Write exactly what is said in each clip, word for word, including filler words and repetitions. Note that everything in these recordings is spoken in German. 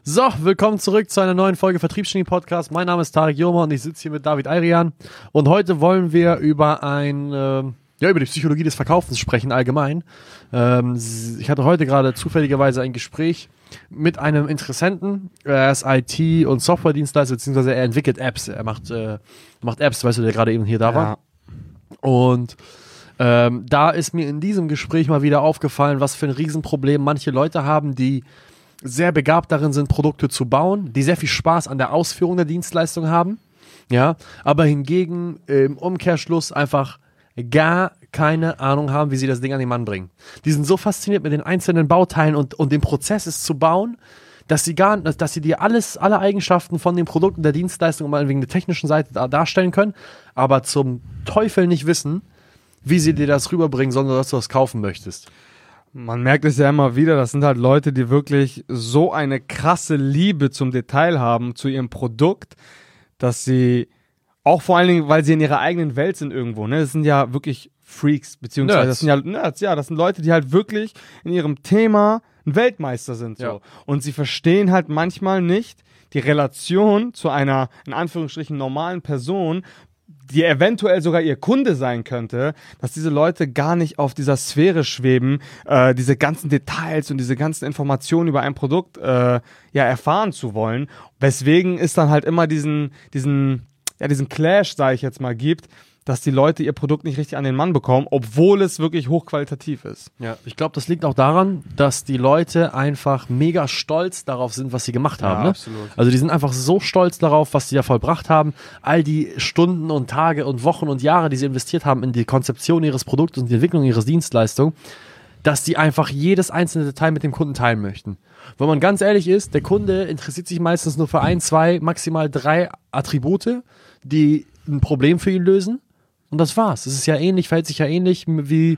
So, willkommen zurück zu einer neuen Folge Vertriebsgenie Podcast. Mein Name ist Tarek Joma und ich sitze hier mit David Ayrian. Und heute wollen wir über ein, äh, ja, über die Psychologie des Verkaufens sprechen allgemein. Ähm, ich hatte heute gerade zufälligerweise ein Gespräch mit einem Interessenten. Er ist I T- und Software-Dienstleister, beziehungsweise er entwickelt Apps. Er macht, äh, macht Apps, weißt du, der gerade eben hier da war. Ja. Und ähm, da ist mir in diesem Gespräch mal wieder aufgefallen, was für ein Riesenproblem manche Leute haben, die sehr begabt darin sind, Produkte zu bauen, die sehr viel Spaß an der Ausführung der Dienstleistung haben, ja, aber hingegen im Umkehrschluss einfach gar keine Ahnung haben, wie sie das Ding an den Mann bringen. Die sind so fasziniert mit den einzelnen Bauteilen und, und dem Prozess es zu bauen, dass sie gar, dass sie dir alles, alle Eigenschaften von den Produkten der Dienstleistung mal wegen der technischen Seite da, darstellen können, aber zum Teufel nicht wissen, wie sie dir das rüberbringen, sondern dass du das kaufen möchtest. Man merkt es ja immer wieder, das sind halt Leute, die wirklich so eine krasse Liebe zum Detail haben, zu ihrem Produkt, dass sie, auch vor allen Dingen, weil sie in ihrer eigenen Welt sind irgendwo, ne, das sind ja wirklich Freaks, beziehungsweise Nerds. das sind ja Nerds, ja, das sind Leute, die halt wirklich in ihrem Thema ein Weltmeister sind, so. Ja. Und sie verstehen halt manchmal nicht die Relation zu einer, in Anführungsstrichen, normalen Person, die eventuell sogar ihr Kunde sein könnte, dass diese Leute gar nicht auf dieser Sphäre schweben, äh, diese ganzen Details und diese ganzen Informationen über ein Produkt äh, ja erfahren zu wollen. Weswegen es dann halt immer diesen, diesen, ja, diesen Clash, sage ich jetzt mal, gibt, dass die Leute ihr Produkt nicht richtig an den Mann bekommen, obwohl es wirklich hochqualitativ ist. Ja, ich glaube, das liegt auch daran, dass die Leute einfach mega stolz darauf sind, was sie gemacht haben. Ja, ne? absolut. Also die sind einfach so stolz darauf, was sie da vollbracht haben. All die Stunden und Tage und Wochen und Jahre, die sie investiert haben in die Konzeption ihres Produktes und die Entwicklung ihres Dienstleistung, dass sie einfach jedes einzelne Detail mit dem Kunden teilen möchten. Wenn man ganz ehrlich ist, der Kunde interessiert sich meistens nur für ein, zwei, maximal drei Attribute, die ein Problem für ihn lösen. Und das war's. Es ist ja ähnlich, verhält sich ja ähnlich wie,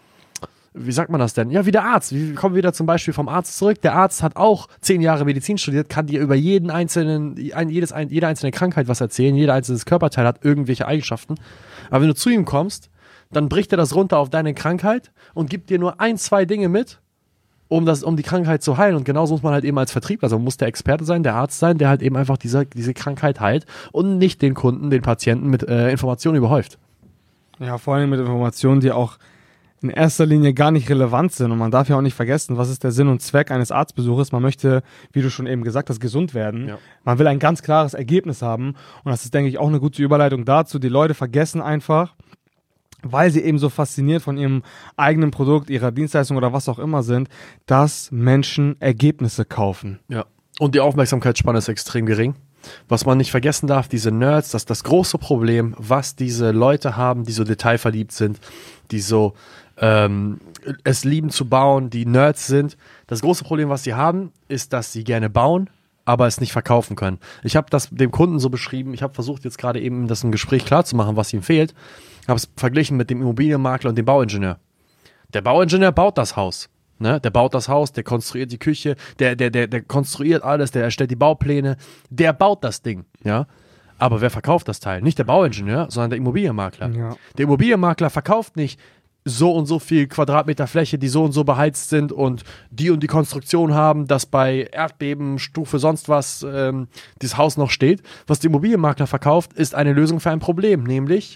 wie sagt man das denn? Ja, wie der Arzt. Wir kommen wieder zum Beispiel vom Arzt zurück. Der Arzt hat auch zehn Jahre Medizin studiert, kann dir über jeden einzelnen, ein, jedes, ein, jede einzelne Krankheit was erzählen. Jeder einzelne Körperteil hat irgendwelche Eigenschaften. Aber wenn du zu ihm kommst, dann bricht er das runter auf deine Krankheit und gibt dir nur ein, zwei Dinge mit, um, das, um die Krankheit zu heilen. Und genauso muss man halt eben als Vertriebler, also man muss der Experte sein, der Arzt sein, der halt eben einfach diese, diese Krankheit heilt und nicht den Kunden, den Patienten mit äh, Informationen überhäuft. Ja, vor allem mit Informationen, die auch in erster Linie gar nicht relevant sind. Und man darf ja auch nicht vergessen, was ist der Sinn und Zweck eines Arztbesuches. Man möchte, wie du schon eben gesagt hast, gesund werden. Ja. Man will ein ganz klares Ergebnis haben. Und das ist, denke ich, auch eine gute Überleitung dazu. Die Leute vergessen einfach, weil sie eben so fasziniert von ihrem eigenen Produkt, ihrer Dienstleistung oder was auch immer sind, dass Menschen Ergebnisse kaufen. Ja. Und die Aufmerksamkeitsspanne ist extrem gering. Was man nicht vergessen darf, diese Nerds, das ist das große Problem, was diese Leute haben, die so detailverliebt sind, die so ähm, es lieben zu bauen, die Nerds sind. Das große Problem, was sie haben, ist, dass sie gerne bauen, aber es nicht verkaufen können. Ich habe das dem Kunden so beschrieben, ich habe versucht jetzt gerade eben das im Gespräch klarzumachen, was ihm fehlt, habe es verglichen mit dem Immobilienmakler und dem Bauingenieur. Der Bauingenieur baut das Haus. Ne, der baut das Haus, der konstruiert die Küche, der, der, der, der konstruiert alles, der erstellt die Baupläne, der baut das Ding, ja. Aber wer verkauft das Teil? Nicht der Bauingenieur, sondern der Immobilienmakler. Ja. Der Immobilienmakler verkauft nicht so und so viel Quadratmeter Fläche, die so und so beheizt sind und die und die Konstruktion haben, dass bei Erdbeben, Stufe sonst was ähm, dieses Haus noch steht. Was der Immobilienmakler verkauft, ist eine Lösung für ein Problem, nämlich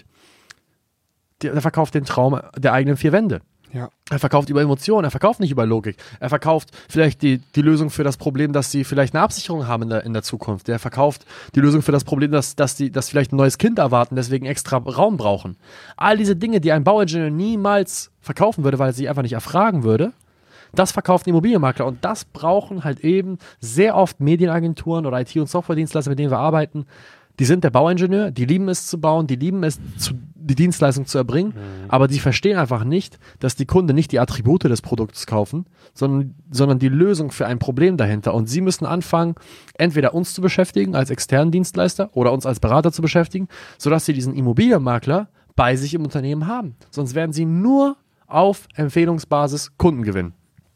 der, der verkauft den Traum der eigenen vier Wände. Ja. Er verkauft über Emotionen, er verkauft nicht über Logik. Er verkauft vielleicht die, die Lösung für das Problem, dass sie vielleicht eine Absicherung haben in der, in der Zukunft. Er verkauft die Lösung für das Problem, dass, dass die dass vielleicht ein neues Kind erwarten, deswegen extra Raum brauchen. All diese Dinge, die ein Bauingenieur niemals verkaufen würde, weil er sie einfach nicht erfragen würde, das verkauft ein Immobilienmakler. Und das brauchen halt eben sehr oft Medienagenturen oder I T- und Softwaredienstleister, mit denen wir arbeiten. Die sind der Bauingenieur, die lieben es zu bauen, die lieben es, zu, die Dienstleistung zu erbringen, mhm. aber die verstehen einfach nicht, dass die Kunden nicht die Attribute des Produktes kaufen, sondern, sondern die Lösung für ein Problem dahinter. Und sie müssen anfangen, entweder uns zu beschäftigen als externen Dienstleister oder uns als Berater zu beschäftigen, sodass sie diesen Immobilienmakler bei sich im Unternehmen haben. Sonst werden sie nur auf Empfehlungsbasis Kunden gewinnen.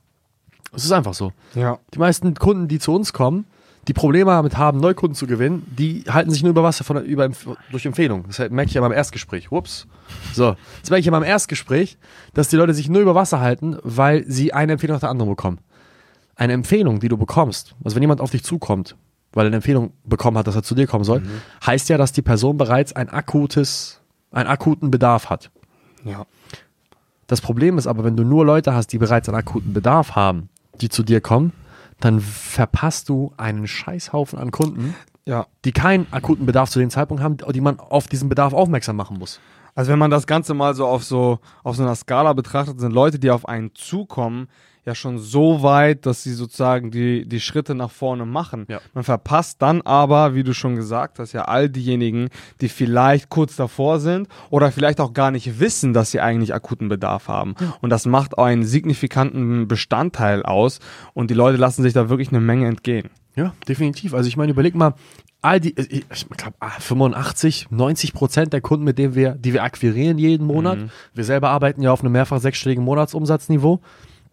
Das ist einfach so. Ja. Die meisten Kunden, die zu uns kommen, die Probleme damit haben, Neukunden zu gewinnen, die halten sich nur über Wasser von, über, durch Empfehlung. Das merke ich ja beim Erstgespräch. Ups. So, das merke ich ja beim Erstgespräch, dass die Leute sich nur über Wasser halten, weil sie eine Empfehlung nach der anderen bekommen. eine Empfehlung, die du bekommst, also wenn jemand auf dich zukommt, weil er eine Empfehlung bekommen hat, dass er zu dir kommen soll, mhm. heißt ja, dass die Person bereits ein akutes, einen akuten Bedarf hat. Ja. Das Problem ist aber, wenn du nur Leute hast, die bereits einen akuten Bedarf haben, die zu dir kommen, dann verpasst du einen Scheißhaufen an Kunden, ja. die keinen akuten Bedarf zu dem Zeitpunkt haben, die man auf diesen Bedarf aufmerksam machen muss. Also wenn man das Ganze mal so auf so auf so einer Skala betrachtet, sind Leute, die auf einen zukommen, ja schon so weit, dass sie sozusagen die, die Schritte nach vorne machen. Ja. Man verpasst dann aber, wie du schon gesagt hast, ja all diejenigen, die vielleicht kurz davor sind oder vielleicht auch gar nicht wissen, dass sie eigentlich akuten Bedarf haben. Ja. Und das macht auch einen signifikanten Bestandteil aus und die Leute lassen sich da wirklich eine Menge entgehen. Ja, definitiv. Also ich meine, überleg mal, all die, ich glaube fünfundachtzig, neunzig Prozent der Kunden, mit denen wir, die wir akquirieren jeden Monat, mhm. wir selber arbeiten ja auf einem mehrfach sechsstelligen Monatsumsatzniveau,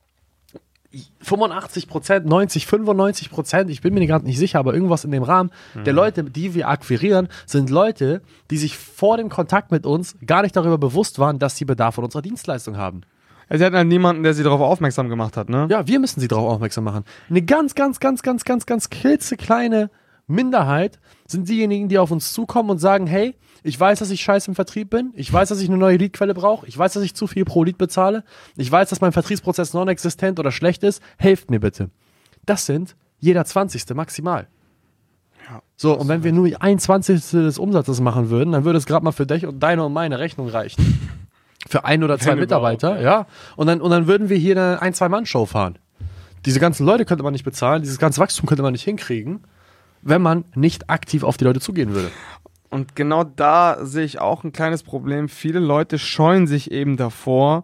fünfundachtzig Prozent, neunzig, fünfundneunzig Prozent, ich bin mir gerade nicht sicher, aber irgendwas in dem Rahmen mhm. der Leute, die wir akquirieren, sind Leute, die sich vor dem Kontakt mit uns gar nicht darüber bewusst waren, dass sie Bedarf an unserer Dienstleistung haben. Sie hatten halt niemanden, der sie darauf aufmerksam gemacht hat, ne? Ja, wir müssen sie darauf aufmerksam machen. Eine ganz, ganz, ganz, ganz, ganz, ganz klitzekleine Minderheit sind diejenigen, die auf uns zukommen und sagen, hey, ich weiß, dass ich scheiße im Vertrieb bin, ich weiß, dass ich eine neue Leadquelle brauche, ich weiß, dass ich zu viel pro Lead bezahle, ich weiß, dass mein Vertriebsprozess non-existent oder schlecht ist, helft mir bitte. Das sind jeder Zwanzigste maximal. Ja, so, und wenn wir nur ein Zwanzigstel des Umsatzes machen würden, dann würde es gerade mal für dich und deine und meine Rechnung reichen. Für ein oder zwei Mitarbeiter, ja. Und dann, und dann würden wir hier eine Ein-Zwei-Mann-Show fahren. Diese ganzen Leute könnte man nicht bezahlen, dieses ganze Wachstum könnte man nicht hinkriegen, wenn man nicht aktiv auf die Leute zugehen würde. Und genau da sehe ich auch ein kleines Problem. Viele Leute scheuen sich eben davor,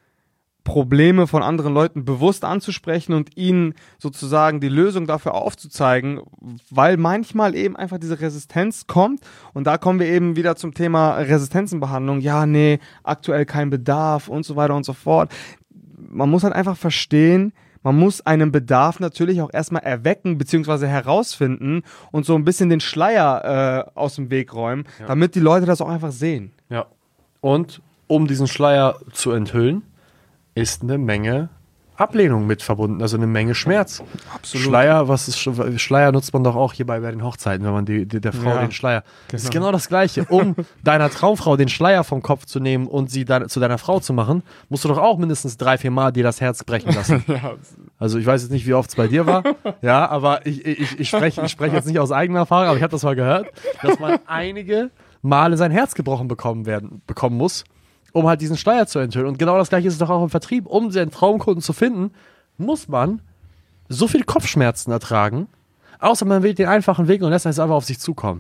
Probleme von anderen Leuten bewusst anzusprechen und ihnen sozusagen die Lösung dafür aufzuzeigen, weil manchmal eben einfach diese Resistenz kommt und da kommen wir eben wieder zum Thema Resistenzenbehandlung. Ja, nee, aktuell kein Bedarf und so weiter und so fort. Man muss halt einfach verstehen, man muss einen Bedarf natürlich auch erstmal erwecken bzw. herausfinden und so ein bisschen den Schleier äh, aus dem Weg räumen, ja. damit die Leute das auch einfach sehen. Ja. Und um diesen Schleier zu enthüllen, ist eine Menge Ablehnung mit verbunden, also eine Menge Schmerz. Absolut. Schleier, was ist Schleier nutzt man doch auch hier bei, bei den Hochzeiten, wenn man die, die der Frau ja, den Schleier. Das genau. ist genau das Gleiche. Um deiner Traumfrau den Schleier vom Kopf zu nehmen und sie dann zu deiner Frau zu machen, musst du doch auch mindestens drei, vier Mal dir das Herz brechen lassen. ja. Also ich weiß jetzt nicht, wie oft es bei dir war, ja, aber ich, ich, ich spreche ich sprech jetzt nicht aus eigener Erfahrung, aber ich habe das mal gehört, dass man einige Male sein Herz gebrochen bekommen werden, bekommen muss, um halt diesen Schleier zu enthüllen. Und genau das Gleiche ist es doch auch im Vertrieb. Um seinen Traumkunden zu finden, muss man so viel Kopfschmerzen ertragen, außer man wählt den einfachen Weg und lässt es einfach auf sich zukommen.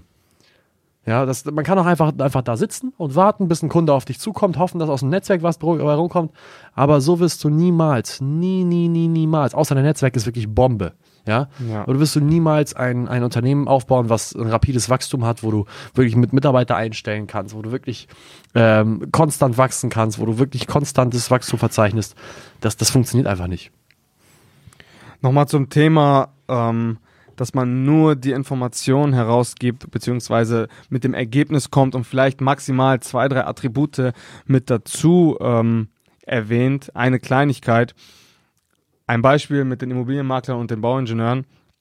Ja, das, man kann auch einfach, einfach da sitzen und warten, bis ein Kunde auf dich zukommt, hoffen, dass aus dem Netzwerk was herumkommt. Aber so wirst du niemals, nie, nie, nie, niemals, außer dein Netzwerk ist wirklich Bombe. Ja? ja. Aber du wirst du niemals ein, ein Unternehmen aufbauen, was ein rapides Wachstum hat, wo du wirklich mit Mitarbeiter einstellen kannst, wo du wirklich ähm, konstant wachsen kannst, wo du wirklich konstantes Wachstum verzeichnest. Das, das funktioniert einfach nicht. Nochmal zum Thema, ähm, dass man nur die Informationen herausgibt, beziehungsweise mit dem Ergebnis kommt und vielleicht maximal zwei, drei Attribute mit dazu ähm, erwähnt. Eine Kleinigkeit. Ein Beispiel mit den Immobilienmaklern und den Bauingenieuren.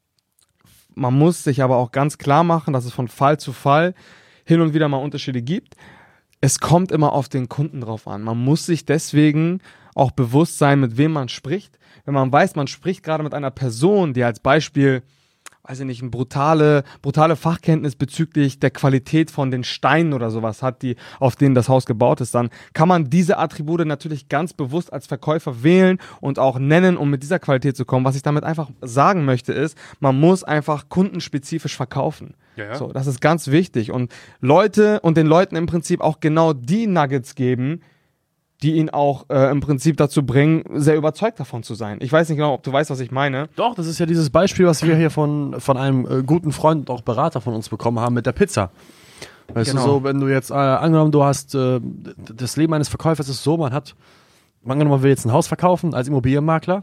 Man muss sich aber auch ganz klar machen, dass es von Fall zu Fall hin und wieder mal Unterschiede gibt. Es kommt immer auf den Kunden drauf an. Man muss sich deswegen auch bewusst sein, mit wem man spricht. Wenn man weiß, man spricht gerade mit einer Person, die als Beispiel, weiß ich nicht, eine brutale, brutale Fachkenntnis bezüglich der Qualität von den Steinen oder sowas hat, die, auf denen das Haus gebaut ist, dann kann man diese Attribute natürlich ganz bewusst als Verkäufer wählen und auch nennen, um mit dieser Qualität zu kommen. Was ich damit einfach sagen möchte ist, man muss einfach kundenspezifisch verkaufen. Ja, ja. So, das ist ganz wichtig und Leute und den Leuten im Prinzip auch genau die Nuggets geben, die ihn auch äh, im Prinzip dazu bringen, sehr überzeugt davon zu sein. Ich weiß nicht genau, ob du weißt, was ich meine. Doch, das ist ja dieses Beispiel, was wir hier von, von einem äh, guten Freund und auch Berater von uns bekommen haben mit der Pizza. Weißt genau. du, so, wenn du jetzt, äh, angenommen, du hast, äh, das Leben eines Verkäufers ist so, man hat, angenommen, man will jetzt ein Haus verkaufen als Immobilienmakler,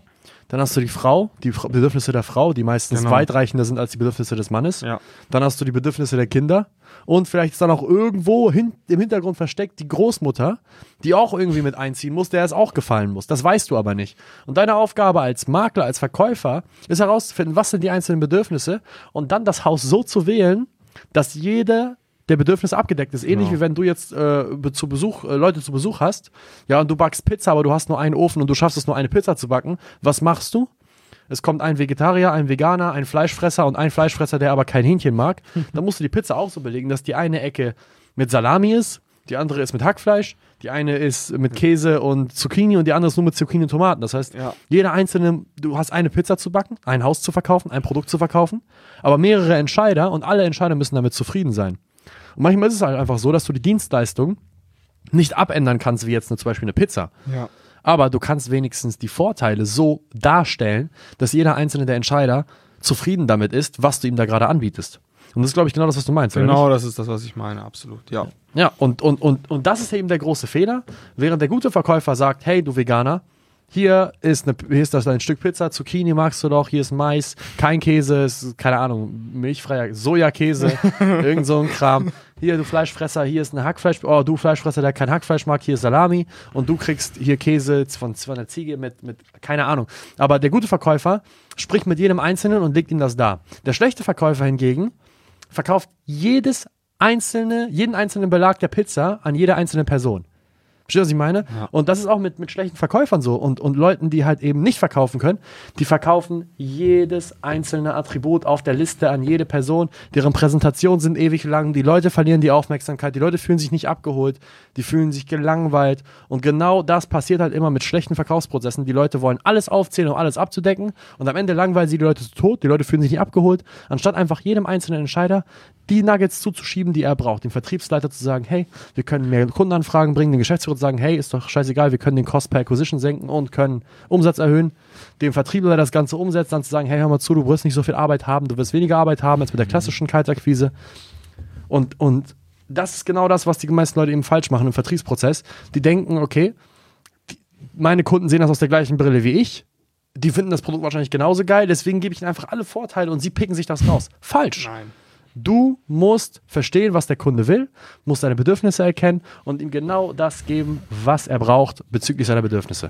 Dann hast du die Frau, die Fra- Bedürfnisse der Frau, die meistens Genau. weitreichender sind als die Bedürfnisse des Mannes. Ja. Dann hast du die Bedürfnisse der Kinder. Und vielleicht ist dann auch irgendwo hin, im Hintergrund versteckt die Großmutter, die auch irgendwie mit einziehen muss, der es auch gefallen muss. Das weißt du aber nicht. Und deine Aufgabe als Makler, als Verkäufer, ist herauszufinden, was sind die einzelnen Bedürfnisse und dann das Haus so zu wählen, dass jeder der Bedürfnisse abgedeckt ist. Ähnlich Genau. wie wenn du jetzt äh, be- zu Besuch, äh, Leute zu Besuch hast, ja, und du backst Pizza, aber du hast nur einen Ofen und du schaffst es nur eine Pizza zu backen. Was machst du? Es kommt ein Vegetarier, ein Veganer, ein Fleischfresser und ein Fleischfresser, der aber kein Hähnchen mag. Dann musst du die Pizza auch so belegen, dass die eine Ecke mit Salami ist, die andere ist mit Hackfleisch, die eine ist mit Käse und Zucchini und die andere ist nur mit Zucchini und Tomaten. Das heißt, Ja. jeder einzelne, du hast eine Pizza zu backen, ein Haus zu verkaufen, ein Produkt zu verkaufen, aber mehrere Entscheider und alle Entscheider müssen damit zufrieden sein. Und manchmal ist es halt einfach so, dass du die Dienstleistung nicht abändern kannst, wie jetzt nur zum Beispiel eine Pizza. Ja. Aber du kannst wenigstens die Vorteile so darstellen, dass jeder einzelne der Entscheider zufrieden damit ist, was du ihm da gerade anbietest. Und das ist, glaube ich, genau das, was du meinst. Oder Genau, nicht? das ist das, was ich meine, absolut. Ja. Ja, und, und, und, und das ist eben der große Fehler. Während der gute Verkäufer sagt, hey, du Veganer, hier ist, eine, hier ist das ein Stück Pizza, Zucchini magst du doch, hier ist Mais, kein Käse, ist, keine Ahnung, milchfreier Sojakäse, irgend so ein Kram. Hier, du Fleischfresser, hier ist ein Hackfleisch, oh, du Fleischfresser, der kein Hackfleisch mag, hier ist Salami und du kriegst hier Käse von, von der Ziege mit, mit, keine Ahnung. Aber der gute Verkäufer spricht mit jedem Einzelnen und legt ihm das dar. Der schlechte Verkäufer hingegen verkauft jedes einzelne, jeden einzelnen Belag der Pizza an jede einzelne Person. Verstehst du, was ich meine? Ja. Und das ist auch mit, mit schlechten Verkäufern so und, und Leuten, die halt eben nicht verkaufen können, die verkaufen jedes einzelne Attribut auf der Liste an jede Person, deren Präsentationen sind ewig lang, die Leute verlieren die Aufmerksamkeit, die Leute fühlen sich nicht abgeholt, die fühlen sich gelangweilt und genau das passiert halt immer mit schlechten Verkaufsprozessen. Die Leute wollen alles aufzählen, um alles abzudecken und am Ende langweilen sie die Leute zu tot, die Leute fühlen sich nicht abgeholt, anstatt einfach jedem einzelnen Entscheider die Nuggets zuzuschieben, die er braucht. Dem Vertriebsleiter zu sagen, hey, wir können mehr Kundenanfragen bringen, dem Geschäftsführer zu sagen, hey, ist doch scheißegal, wir können den Cost per Acquisition senken und können Umsatz erhöhen. Dem Vertriebler, der das Ganze umsetzt, dann zu sagen, hey, hör mal zu, du wirst nicht so viel Arbeit haben, du wirst weniger Arbeit haben als mit der klassischen Kaltakquise. Und, und das ist genau das, was die meisten Leute eben falsch machen im Vertriebsprozess. Die denken, okay, die, meine Kunden sehen das aus der gleichen Brille wie ich, die finden das Produkt wahrscheinlich genauso geil, deswegen gebe ich ihnen einfach alle Vorteile und sie picken sich das raus. Falsch. Nein. Du musst verstehen, was der Kunde will, musst seine Bedürfnisse erkennen und ihm genau das geben, was er braucht bezüglich seiner Bedürfnisse.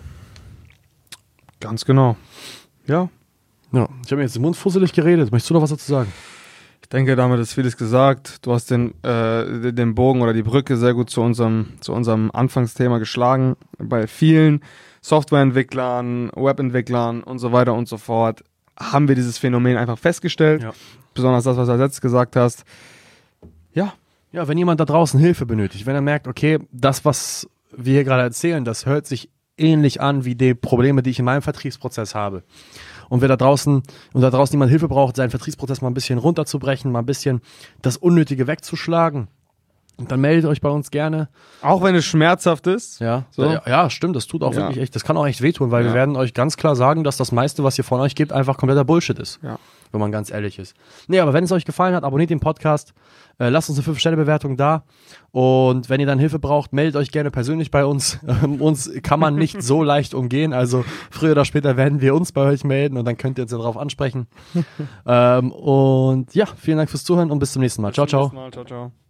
Ganz genau. Ja. Ja, ich habe mir jetzt den Mund fusselig geredet. Möchtest du noch was dazu sagen? Ich denke, damit ist vieles gesagt. Du hast den, äh, den Bogen oder die Brücke sehr gut zu unserem, zu unserem Anfangsthema geschlagen. Bei vielen Softwareentwicklern, Webentwicklern und so weiter und so fort haben wir dieses Phänomen einfach festgestellt. Ja. Besonders das, was du als letztes gesagt hast. Ja. Ja, wenn jemand da draußen Hilfe benötigt, wenn er merkt, okay, das, was wir hier gerade erzählen, das hört sich ähnlich an wie die Probleme, die ich in meinem Vertriebsprozess habe. Und wer da draußen, und da draußen jemand Hilfe braucht, seinen Vertriebsprozess mal ein bisschen runterzubrechen, mal ein bisschen das Unnötige wegzuschlagen, dann meldet euch bei uns gerne. Auch wenn es schmerzhaft ist. Ja, So. ja, ja, stimmt, das tut auch Ja. wirklich echt, das kann auch echt wehtun, weil Ja. wir werden euch ganz klar sagen, dass das meiste, was ihr von euch gebt, einfach kompletter Bullshit ist. Ja. Wenn man ganz ehrlich ist. Nee, aber wenn es euch gefallen hat, abonniert den Podcast, äh, lasst uns eine fünf Sterne Bewertung da und wenn ihr dann Hilfe braucht, meldet euch gerne persönlich bei uns. Ähm, uns kann man nicht so leicht umgehen, also früher oder später werden wir uns bei euch melden und dann könnt ihr uns darauf ansprechen. ähm, und ja, vielen Dank fürs Zuhören und bis zum nächsten Mal. Ciao, ciao. Ciao, ciao.